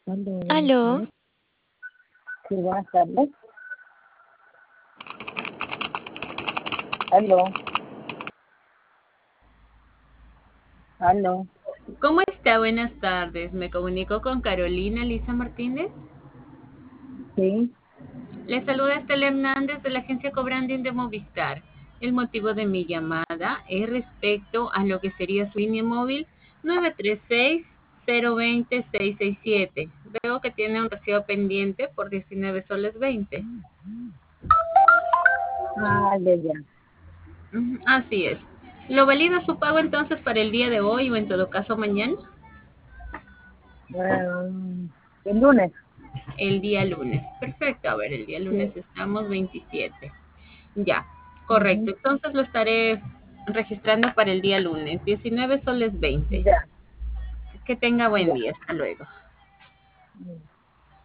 Aló, buenas Aló, tardes. Sí, buenas tardes. Aló, aló. ¿Cómo está? Buenas tardes. Me comunico con Carolina Lisa Martínez. Sí, Le saluda Estela Hernández de la agencia Cobranding de Movistar. El motivo de mi llamada es respecto a lo que sería su línea móvil 936-020-667. Veo que tiene un recibo pendiente por 19 soles 20. ya, ya. Así es. ¿Lo valida su pago entonces para el día de hoy o en todo caso mañana? El lunes. El día lunes. Perfecto. A ver, el día Sí. lunes estamos 27. Ya, correcto. Ujú. Entonces lo estaré registrando para el día lunes. 19 soles 20. Ya, Que tenga buen ya. día. Hasta luego.